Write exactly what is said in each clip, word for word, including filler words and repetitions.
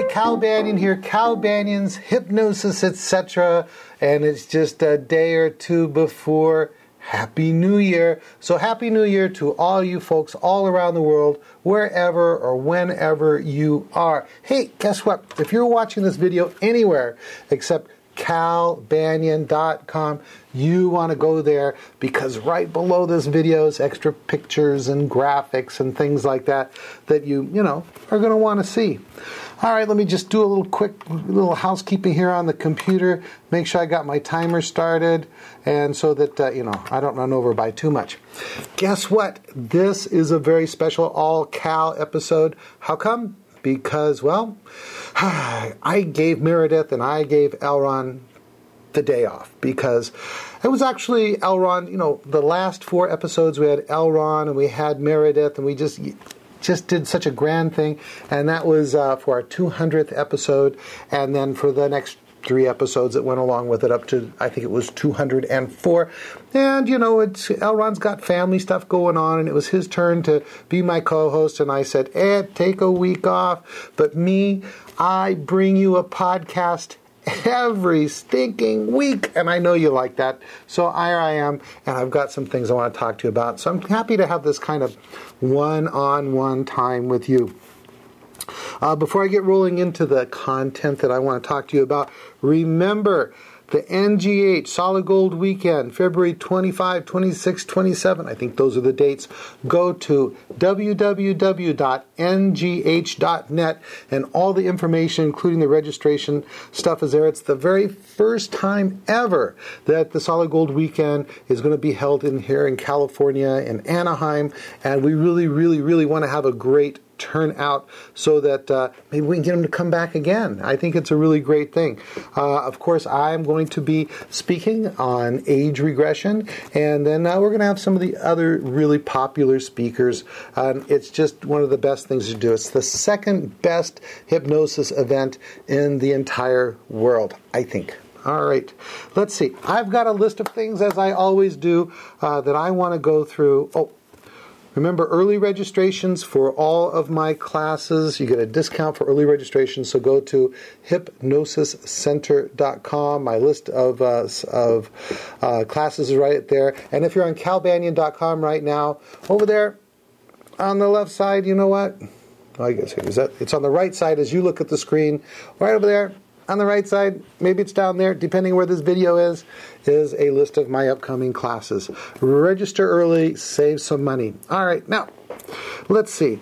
Cal Banyan here, Cal Banyan's Hypnosis, et cetera. And it's just a day or two before Happy New Year. So Happy New Year to all you folks all around the world, wherever or whenever you are. Hey, guess what? If you're watching this video anywhere except cal banyan dot com, you want to go there because right below this video is extra pictures and graphics and things like that that you, you know, are going to want to see. All right, let me just do a little quick little housekeeping here on the computer. Make sure I got my timer started and so that, uh, you know, I don't run over by too much. Guess what? This is a very special all-Cal episode. How come? Because, well, I gave Meredith and I gave Elron the day off because it was actually Elron, you know, the last four episodes we had Elron and we had Meredith and we just just did such a grand thing, and that was uh, for our two hundredth episode, and then for the next three episodes that went along with it up to, I think it was two hundred four. And, you know, it's Elron's got family stuff going on, and it was his turn to be my co-host, and I said, Ed, take a week off. But me, I bring you a podcast every stinking week, and I know you like that. So here I am, and I've got some things I want to talk to you about. So I'm happy to have this kind of one-on-one time with you. Uh, before I get rolling into the content that I want to talk to you about, remember the N G H Solid Gold Weekend, February twenty-fifth, twenty-sixth, twenty-seventh. I think those are the dates. Go to w w w dot n g h dot net and all the information, including the registration stuff, is there. It's the very first time ever that the Solid Gold Weekend is going to be held in here in California, in Anaheim, and we really, really, really want to have a great turn out so that uh, maybe we can get them to come back again. I think it's a really great thing. Uh, of course, I'm going to be speaking on age regression, and then uh, we're going to have some of the other really popular speakers. Um, it's just one of the best things to do. It's the second best hypnosis event in the entire world, I think. All right, let's see. I've got a list of things, as I always do, uh, that I want to go through. Oh, remember, early registrations for all of my classes. You get a discount for early registration, so go to hypnosis center dot com. My list of uh, of uh, classes is right there. And if you're on cal banyan dot com right now, over there on the left side, you know what? I guess is that it's on the right side as you look at the screen. Right over there on the right side, maybe it's down there, depending where this video is, is a list of my upcoming classes. Register early, save some money. All right, now, let's see.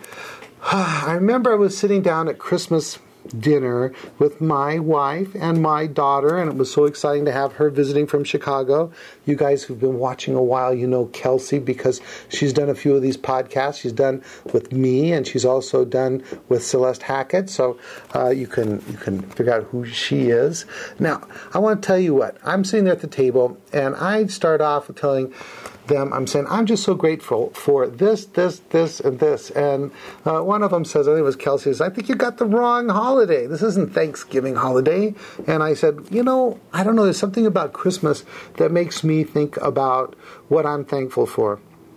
I remember I was sitting down at Christmas dinner with my wife and my daughter, and it was so exciting to have her visiting from Chicago. You guys who've been watching a while, you know Kelsey because she's done a few of these podcasts. She's done with me, and she's also done with Celeste Hackett, so uh, you can you can figure out who she is. Now, I want to tell you what. I'm sitting there at the table, and I start off with telling them, I'm saying, I'm just so grateful for this, this, this, and this. And uh, one of them says, I think it was Kelsey, says, I think you got the wrong holiday. This isn't Thanksgiving holiday. And I said, you know, I don't know, there's something about Christmas that makes me think about what I'm thankful for.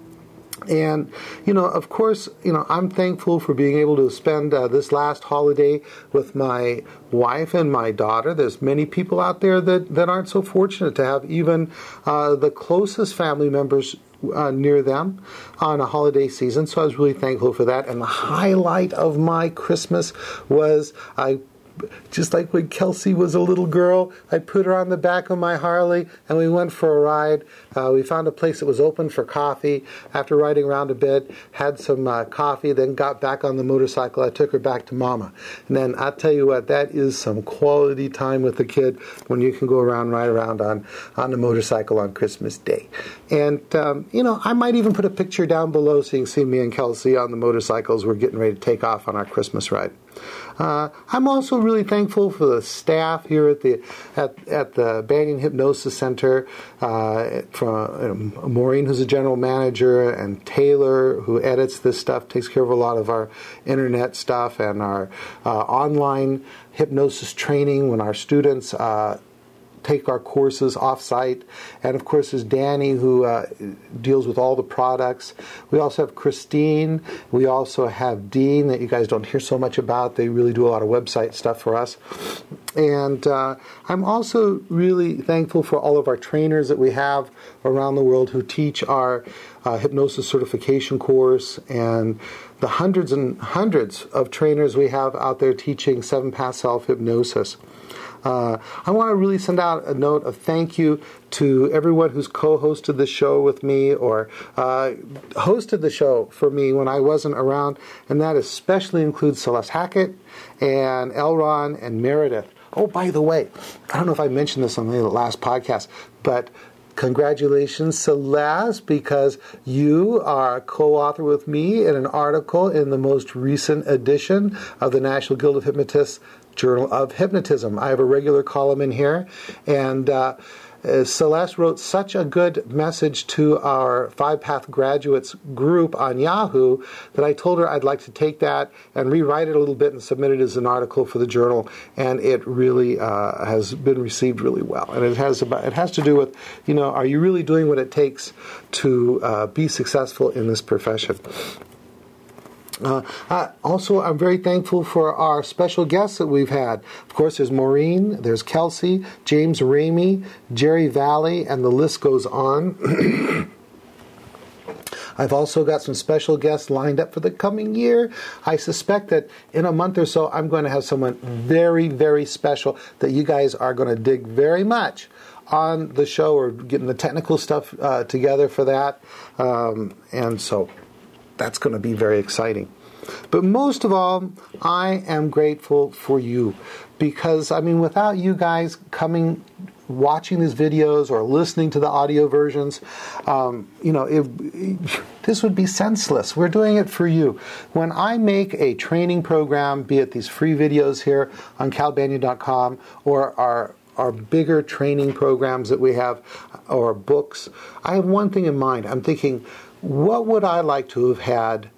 And, you know, of course, you know, I'm thankful for being able to spend uh, this last holiday with my wife and my daughter. There's many people out there that, that aren't so fortunate to have even uh, the closest family members uh, near them on a holiday season. So I was really thankful for that. And the highlight of my Christmas was I just like when Kelsey was a little girl, I put her on the back of my Harley and we went for a ride. Uh, we found a place that was open for coffee. After riding around a bit, had some uh, coffee, then got back on the motorcycle. I took her back to Mama. And then I'll tell you what, that is some quality time with the kid when you can go around, ride around on, on the motorcycle on Christmas Day. And, um, you know, I might even put a picture down below so you can see me and Kelsey on the motorcycles. We're getting ready to take off on our Christmas ride. Uh, I'm also really thankful for the staff here at the at, at the Banyan Hypnosis Center, uh, from you know, Maureen, who's a general manager, and Taylor, who edits this stuff, takes care of a lot of our internet stuff and our uh, online hypnosis training when our students uh, take our courses off-site. And of course, there's Danny, who uh, deals with all the products. We also have Christine. We also have Dean, that you guys don't hear so much about. They really do a lot of website stuff for us. And uh, I'm also really thankful for all of our trainers that we have around the world who teach our uh, hypnosis certification course, and the hundreds and hundreds of trainers we have out there teaching seven path self-hypnosis. Uh, I want to really send out a note of thank you to everyone who's co-hosted the show with me, or uh, hosted the show for me when I wasn't around, and that especially includes Celeste Hackett and Elron and Meredith. Oh, by the way, I don't know if I mentioned this on the last podcast, but congratulations, Celeste, because you are a co-author with me in an article in the most recent edition of the National Guild of Hypnotists Journal of Hypnotism. I have a regular column in here, and uh, uh, Celeste wrote such a good message to our Five Path Graduates group on Yahoo that I told her I'd like to take that and rewrite it a little bit and submit it as an article for the journal, and it really uh, has been received really well. And it has about, it has to do with, you know, are you really doing what it takes to uh, be successful in this profession? Uh, uh, also, I'm very thankful for our special guests that we've had. Of course, there's Maureen, there's Kelsey, James Ramey, Jerry Valley, and the list goes on. I've also got some special guests lined up for the coming year. I suspect that in a month or so, I'm going to have someone very, very special that you guys are going to dig very much on the show. We're getting the technical stuff uh, together for that. Um, and so that's going to be very exciting. But most of all, I am grateful for you, because, I mean, without you guys coming, watching these videos or listening to the audio versions, um, you know, it, it, this would be senseless. We're doing it for you. When I make a training program, be it these free videos here on cal banyan dot com or our our bigger training programs that we have, or books, I have one thing in mind. I'm thinking, what would I like to have had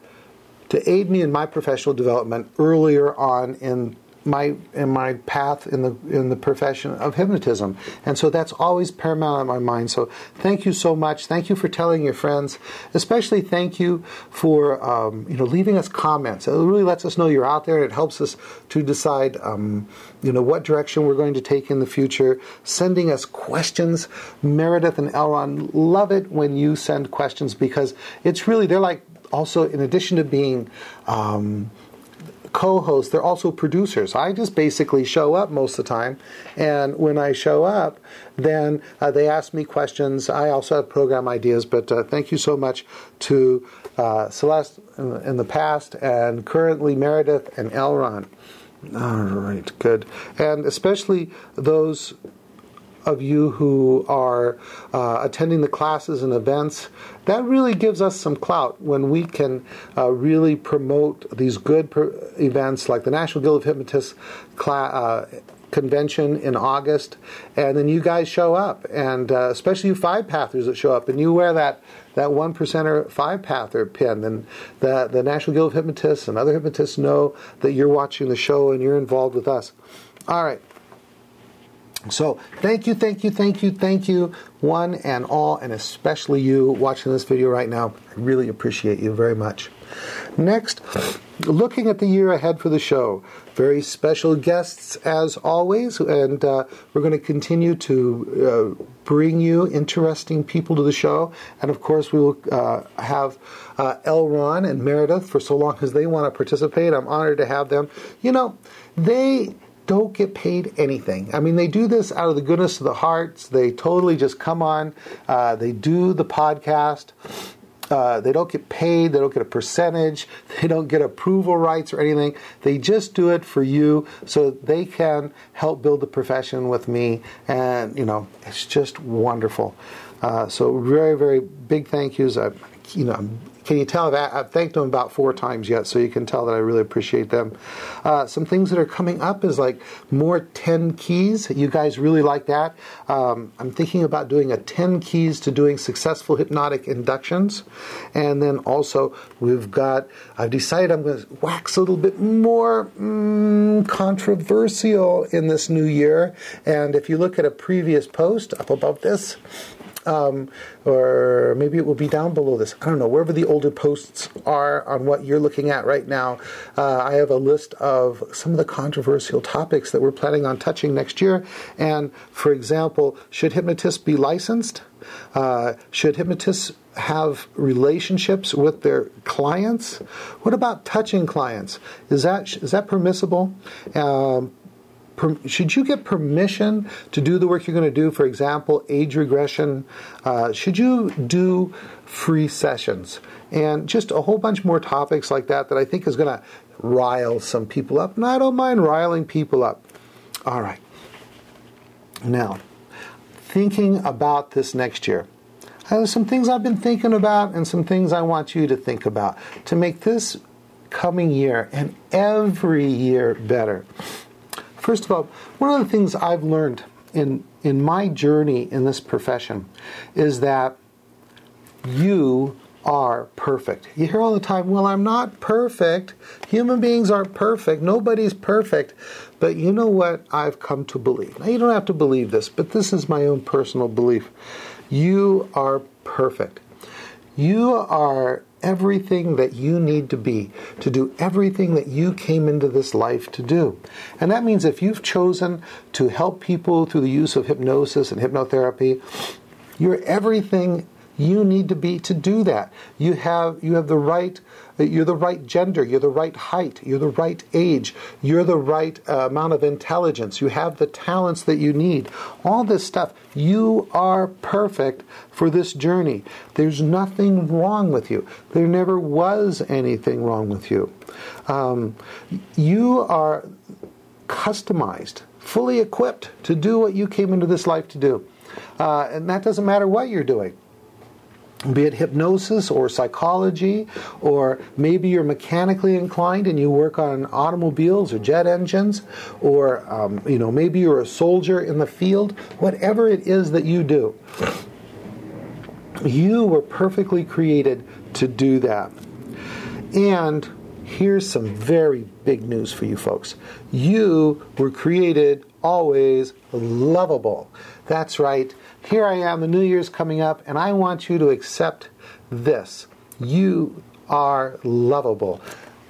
to aid me in my professional development earlier on in my in my path in the in the profession of hypnotism? And so that's always paramount in my mind. So thank you so much. Thank you for telling your friends. Especially thank you for um, you know leaving us comments. It really lets us know you're out there. It helps us to decide um, you know what direction we're going to take in the future. Sending us questions. Meredith and Elron love it when you send questions, because it's really, they're like, also, in addition to being um, co-hosts, they're also producers. I just basically show up most of the time, and when I show up, then uh, they ask me questions. I also have program ideas, but uh, thank you so much to uh, Celeste in the, in the past, and currently Meredith and Elron. All right, good. And especially those of you who are uh, attending the classes and events. That really gives us some clout when we can uh, really promote these good per- events like the National Guild of Hypnotists cla- uh, convention in August, and then you guys show up, and uh, especially you five-pathers that show up, and you wear that that one percenter five-pather pin, then the, the National Guild of Hypnotists and other hypnotists know that you're watching the show and you're involved with us. All right. So thank you, thank you, thank you, thank you, one and all, and especially you watching this video right now. I really appreciate you very much. Next, looking at the year ahead for the show. Very special guests as always, and uh, we're going to continue to uh, bring you interesting people to the show. And of course, we will uh, have uh, Elron and Meredith for so long as they want to participate. I'm honored to have them. You know, they don't get paid anything. I mean, they do this out of the goodness of the hearts. They totally just come on. Uh, they do the podcast. Uh, they don't get paid. They don't get a percentage. They don't get approval rights or anything. They just do it for you so they can help build the profession with me. And, you know, it's just wonderful. Uh, so very, very big thank yous. I, you know, I'm Can you tell? I've, I've thanked them about four times yet, so you can tell that I really appreciate them. Uh, some things that are coming up is like more ten keys. You guys really like that. Um, I'm thinking about doing a ten keys to doing successful hypnotic inductions. And then also we've got, I've decided I'm going to wax a little bit more mm, controversial in this new year. And if you look at a previous post up above this, Um, or maybe it will be down below this. I don't know. Wherever the older posts are on what you're looking at right now, uh, I have a list of some of the controversial topics that we're planning on touching next year. And, for example, should hypnotists be licensed? Uh, should hypnotists have relationships with their clients? What about touching clients? Is that is that permissible? Um, Should you get permission to do the work you're going to do? For example, age regression. Uh, should you do free sessions? And just a whole bunch more topics like that that I think is going to rile some people up. And I don't mind riling people up. All right. Now, thinking about this next year. There's some things I've been thinking about and some things I want you to think about to make this coming year and every year better. First of all, one of the things I've learned in, in my journey in this profession is that you are perfect. You hear all the time, well, I'm not perfect. Human beings aren't perfect. Nobody's perfect. But you know what I've come to believe? Now, you don't have to believe this, but this is my own personal belief. You are perfect. You are everything that you need to be to do everything that you came into this life to do. And that means if you've chosen to help people through the use of hypnosis and hypnotherapy, you're everything you need to be to do that. You have you have the right you're the right gender, you're the right height, you're the right age, you're the right uh, amount of intelligence, you have the talents that you need. All this stuff, you are perfect for this journey. There's nothing wrong with you. There never was anything wrong with you. Um, you are customized, fully equipped to do what you came into this life to do. Uh, and that doesn't matter what you're doing. Be it hypnosis or psychology, or maybe you're mechanically inclined and you work on automobiles or jet engines, or um, you know, maybe you're a soldier in the field. Whatever it is that you do, you were perfectly created to do that. And here's some very big news for you folks. You were created always lovable. That's right. Here I am, the New Year's coming up, and I want you to accept this. You are lovable.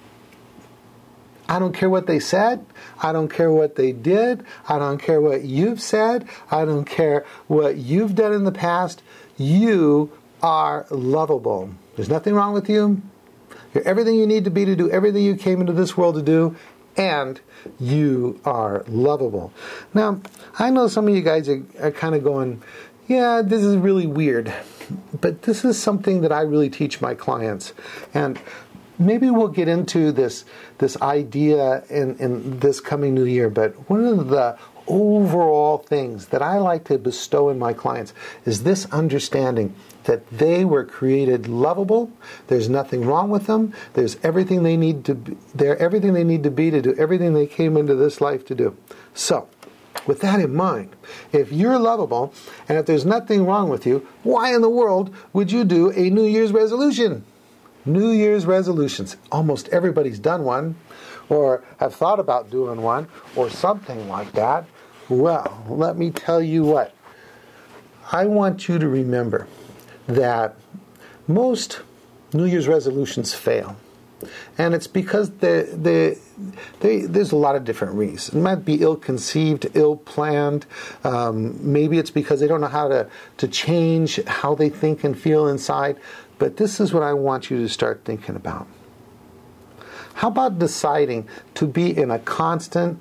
I don't care what they said. I don't care what they did. I don't care what you've said. I don't care what you've done in the past. You are lovable. There's nothing wrong with you. You're everything you need to be to do everything you came into this world to do. And you are lovable. Now, I know some of you guys are, are kind of going, yeah, this is really weird. But this is something that I really teach my clients. And maybe we'll get into this, this idea in, in this coming new year. But one of the overall things that I like to bestow in my clients is this understanding that they were created lovable. There's nothing wrong with them. There's everything they need to be, they're everything they need to be to do everything they came into this life to do. So, with that in mind, if you're lovable and if there's nothing wrong with you, why in the world would you do a New Year's resolution? New Year's resolutions. Almost everybody's done one, or have thought about doing one, or something like that. Well, let me tell you what. I want you to remember that most New Year's resolutions fail. And it's because they, they, they, there's a lot of different reasons. It might be ill-conceived, ill-planned. Um, maybe it's because they don't know how to, to change how they think and feel inside. But this is what I want you to start thinking about. How about deciding to be in a constant,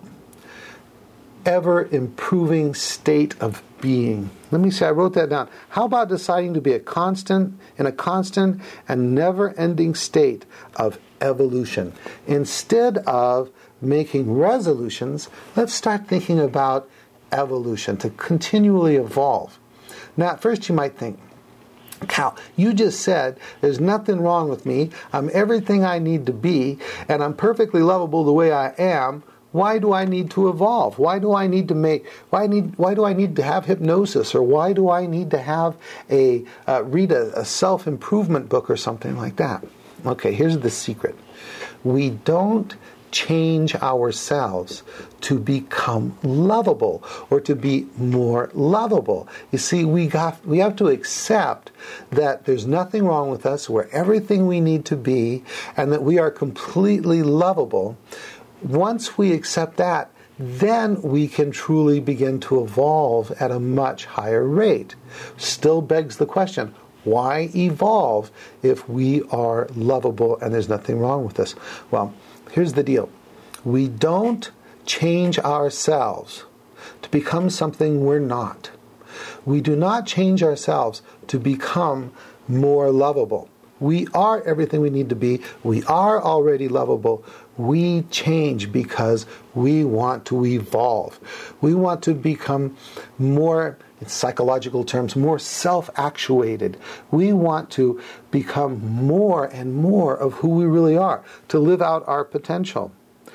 ever-improving state of being? Let me see, I wrote that down. How about deciding to be a constant, in a constant and never-ending state of evolution? Instead of making resolutions, let's start thinking about evolution, to continually evolve. Now, at first you might think, Cal, you just said there's nothing wrong with me. I'm everything I need to be, and I'm perfectly lovable the way I am. Why do I need to evolve? Why do I need to make? Why need? Why do I need to have hypnosis? Or why do I need to have a uh, read a, a self-improvement book or something like that? Okay, here's the secret: we don't change ourselves to become lovable or to be more lovable. You see, we got we have to accept that there's nothing wrong with us. We're everything we need to be, and that we are completely lovable. Once we accept that, then we can truly begin to evolve at a much higher rate. Still begs the question, why evolve if we are lovable and there's nothing wrong with us? Well, here's the deal. We don't change ourselves to become something we're not. We do not change ourselves to become more lovable. We are everything we need to be. We are already lovable. We change because we want to evolve. We want to become more, in psychological terms, more self-actuated. We want to become more and more of who we really are, to live out our potential,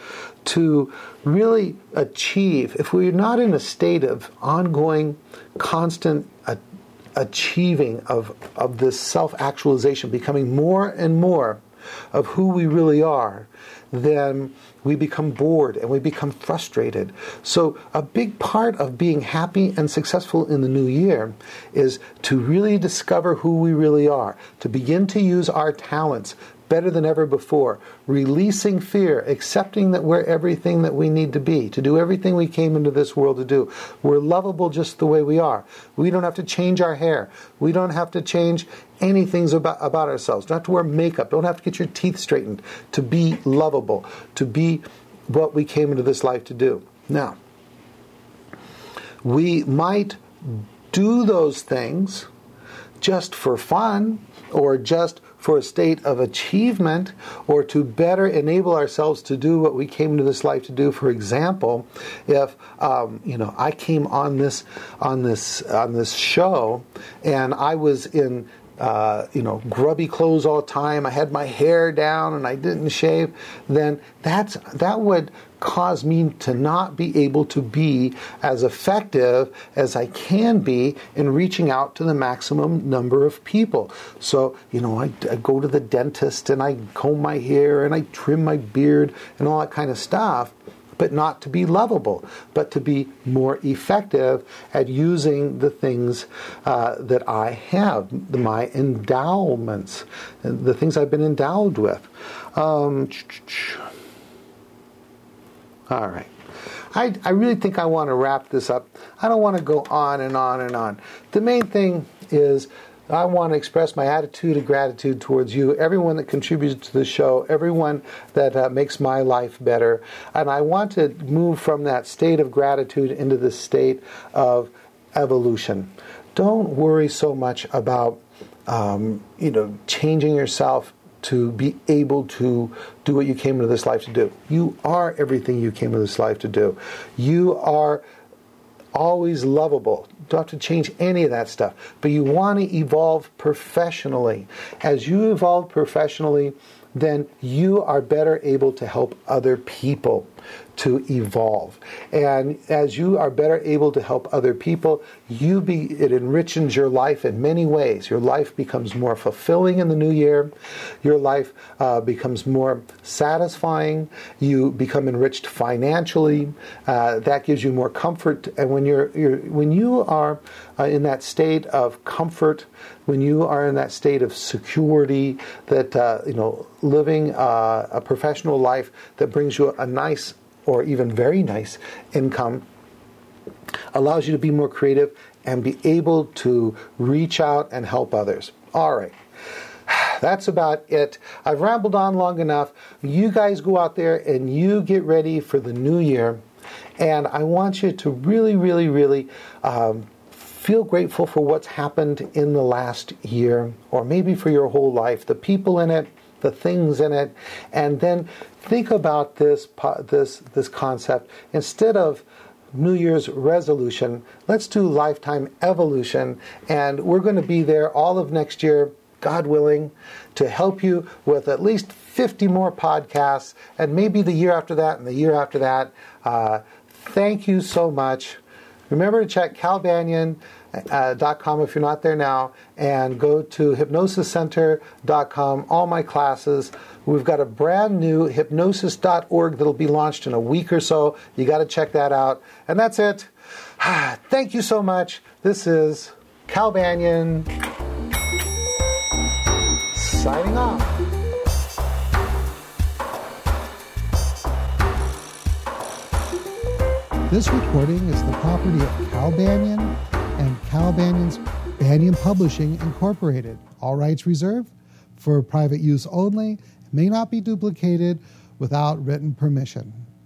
to really achieve. If we're not in a state of ongoing, constant uh, achieving of, of this self-actualization, becoming more and more of who we really are, then we become bored and we become frustrated. So a big part of being happy and successful in the new year is to really discover who we really are, to begin to use our talents better than ever before, releasing fear, accepting that we're everything that we need to be, to do everything we came into this world to do. We're lovable just the way we are. We don't have to change our hair. We don't have to change anything about, about ourselves. Don't have to wear makeup. Don't have to get your teeth straightened to be lovable, to be what we came into this life to do. Now, we might do those things just for fun, or just for a state of achievement, or to better enable ourselves to do what we came into this life to do. For example, if um, you know, I came on this on this on this show, and I was in uh, you know grubby clothes all the time, I had my hair down and I didn't shave, then that's that would cause me to not be able to be as effective as I can be in reaching out to the maximum number of people. So, you know, I, I go to the dentist and I comb my hair and I trim my beard and all that kind of stuff, but not to be lovable, but to be more effective at using the things uh, that I have, my endowments, the things I've been endowed with. Um, All right. I, I really think I want to wrap this up. I don't want to go on and on and on. The main thing is I want to express my attitude of gratitude towards you, everyone that contributes to the show, everyone that uh, makes my life better. And I want to move from that state of gratitude into the state of evolution. Don't worry so much about um, you know, changing yourself to be able to do what you came into this life to do. You are everything you came into this life to do. You are always lovable. Don't have to change any of that stuff. But you want to evolve professionally. As you evolve professionally, then you are better able to help other people to evolve. And as you are better able to help other people, you be it enriches your life in many ways. Your life becomes more fulfilling in the new year. Your life uh, becomes more satisfying. You become enriched financially. Uh, that gives you more comfort. And when you're, you're when you are uh, in that state of comfort, when you are in that state of security, that uh, you know, living uh, a professional life that brings you a nice or even very nice income, allows you to be more creative and be able to reach out and help others. All right. That's about it. I've rambled on long enough. You guys go out there and you get ready for the new year. And I want you to really, really, really um, feel grateful for what's happened in the last year, or maybe for your whole life, the people in it, the things in it, and then think about this this this concept. Instead of New Year's resolution. Let's do lifetime evolution. And we're going to be there all of next year, God willing, to help you with at least fifty more podcasts, and maybe the year after that and the year after that. Uh, thank you so much. Remember to check cal banyan dot com if you're not there now, and go to hypnosis center dot com. All my classes. We've got a brand new hypnosis dot org that'll be launched in a week or so. You got to check that out. And that's it. Thank you so much. This is Cal Banyan signing off. This recording is the property of Cal Banyan and Cal Banyan's Banyan Publishing, Incorporated. All rights reserved for private use only. May not be duplicated without written permission.